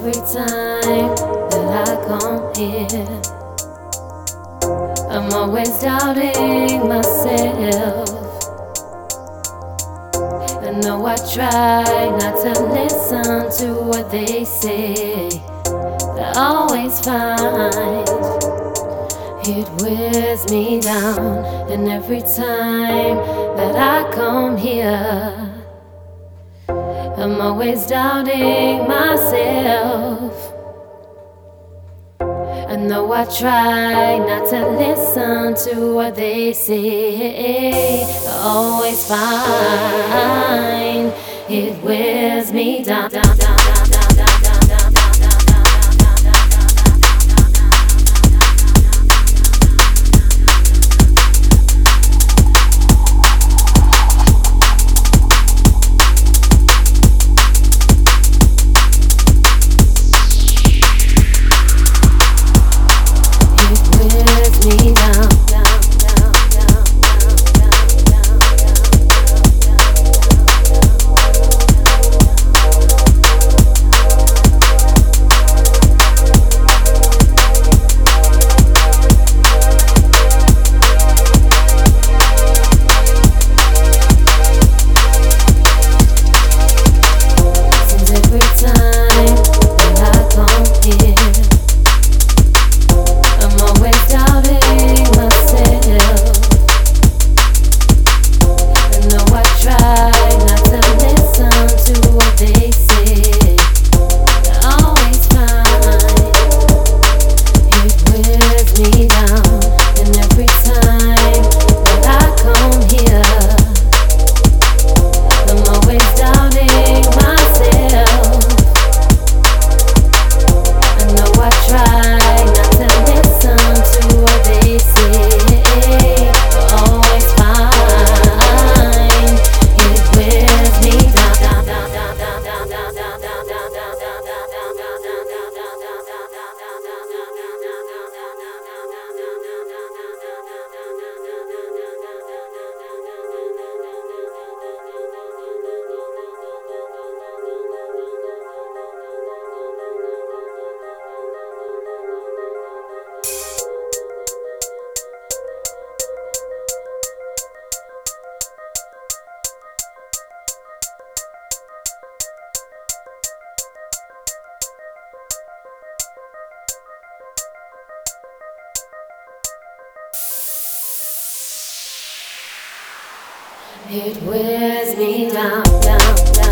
every time that I come here, I'm always doubting myself. I know I try not to listen to what they say, but I always find it wears me down. And every time that I come here, I'm always doubting myself. I know I try not to listen to what they say, I always find it wears me down. It wears me down.